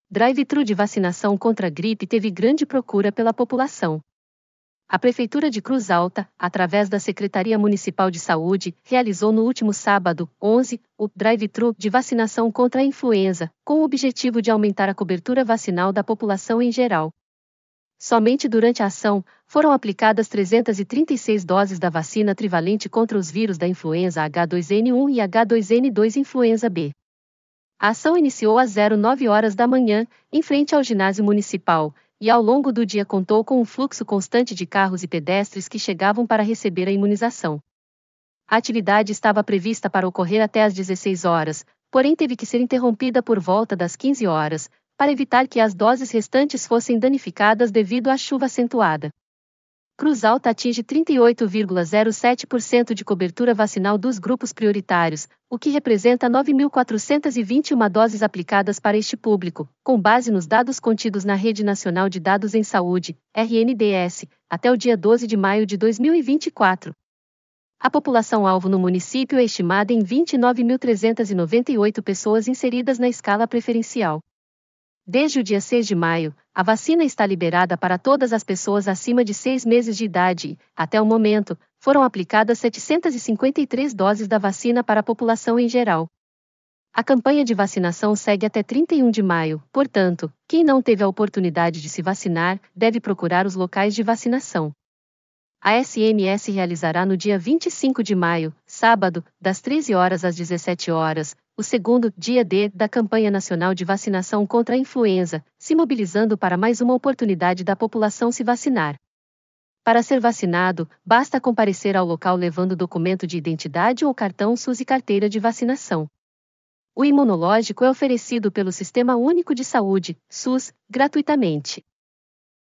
Drive-thru de vacinação contra a gripe teve grande procura pela população. A Prefeitura de Cruz Alta, através da Secretaria Municipal de Saúde, realizou no último sábado, 11, o drive-thru de vacinação contra a influenza, com o objetivo de aumentar a cobertura vacinal da população em geral. Somente durante a ação, foram aplicadas 336 doses da vacina trivalente contra os vírus da influenza H2N1 e H2N2 influenza B. A ação iniciou às 09 horas da manhã, em frente ao ginásio municipal, e ao longo do dia contou com um fluxo constante de carros e pedestres que chegavam para receber a imunização. A atividade estava prevista para ocorrer até às 16 horas, porém teve que ser interrompida por volta das 15 horas, para evitar que as doses restantes fossem danificadas devido à chuva acentuada. Cruz Alta atinge 38,07% de cobertura vacinal dos grupos prioritários, o que representa 9.421 doses aplicadas para este público, com base nos dados contidos na Rede Nacional de Dados em Saúde, RNDS, até o dia 12 de maio de 2024. A população-alvo no município é estimada em 29.398 pessoas inseridas na escala preferencial. Desde o dia 6 de maio, a vacina está liberada para todas as pessoas acima de 6 meses de idade e, até o momento, foram aplicadas 753 doses da vacina para a população em geral. A campanha de vacinação segue até 31 de maio, portanto, quem não teve a oportunidade de se vacinar, deve procurar os locais de vacinação. A SMS realizará no dia 25 de maio, sábado, das 13 horas às 17 horas, o segundo dia D da campanha nacional de vacinação contra a influenza, se mobilizando para mais uma oportunidade da população se vacinar. Para ser vacinado, basta comparecer ao local levando documento de identidade ou cartão SUS e carteira de vacinação. O imunológico é oferecido pelo Sistema Único de Saúde, SUS, gratuitamente.